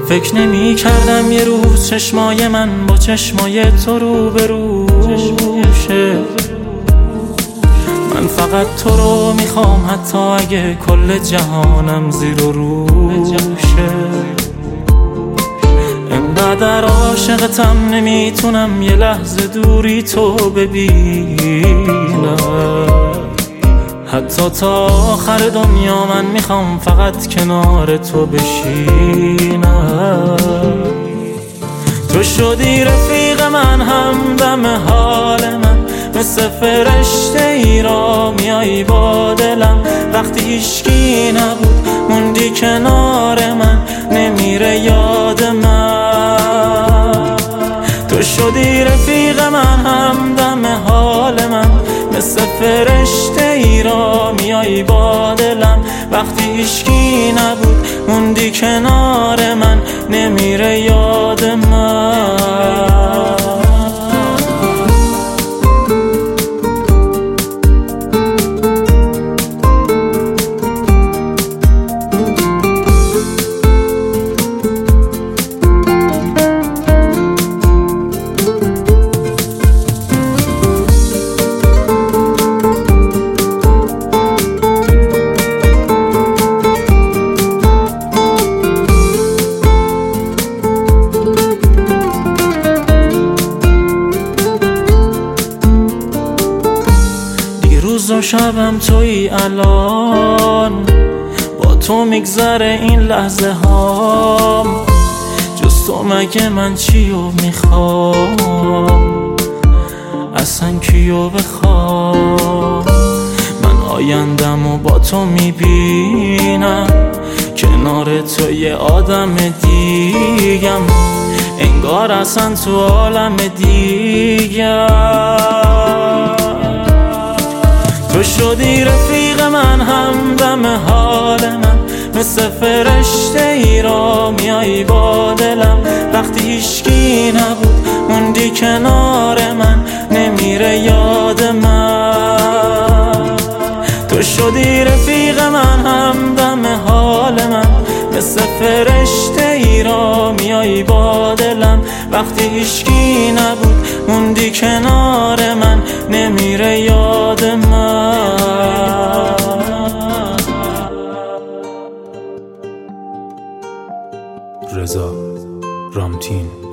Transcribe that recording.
فکر نمی کردم یه روز چشمای من با چشمای تو رو به روشه. من فقط تو رو میخوام حتی اگه کل جهانم زیر و روشه. انقدر عاشقتم نمیتونم یه لحظه دوری تو ببینم. حتی تا آخر دنیا من میخوام فقط کنار تو بشینم. تو شدی رفیق من، همدم حال من، مثل فرشته ای را میایی با دلم. وقتی هیچکی نبود موندی کنار من، نمیره یاد من. تو شدی رفیق من، همدم حال من، مثل فرشته ای را میایی با دلم. وقتی هیچکی نبود موندی کنار من، نمیره یاد من. روز و شبم توی الان، با تو میگذره این لحظه هام. جز تو مگه من چیو میخوام، اصلا کیو بخوام. من آیندم و با تو میبینم، کنار تو یه آدم دیگم، انگار اصلا تو عالم دیگم. تو شدی رفیق من، همدم حال من، مثل فرشته ای را میایی با دلم. وقتی هیچکی نبود موندی کنار من، نمیره یاد من. تو شدی رفیق من، همدم حال من، مثل فرشته ای را میایی با دلم. وقتی هیچکی نبود موندی کنار من، نمیره یاد من. رضا رامتین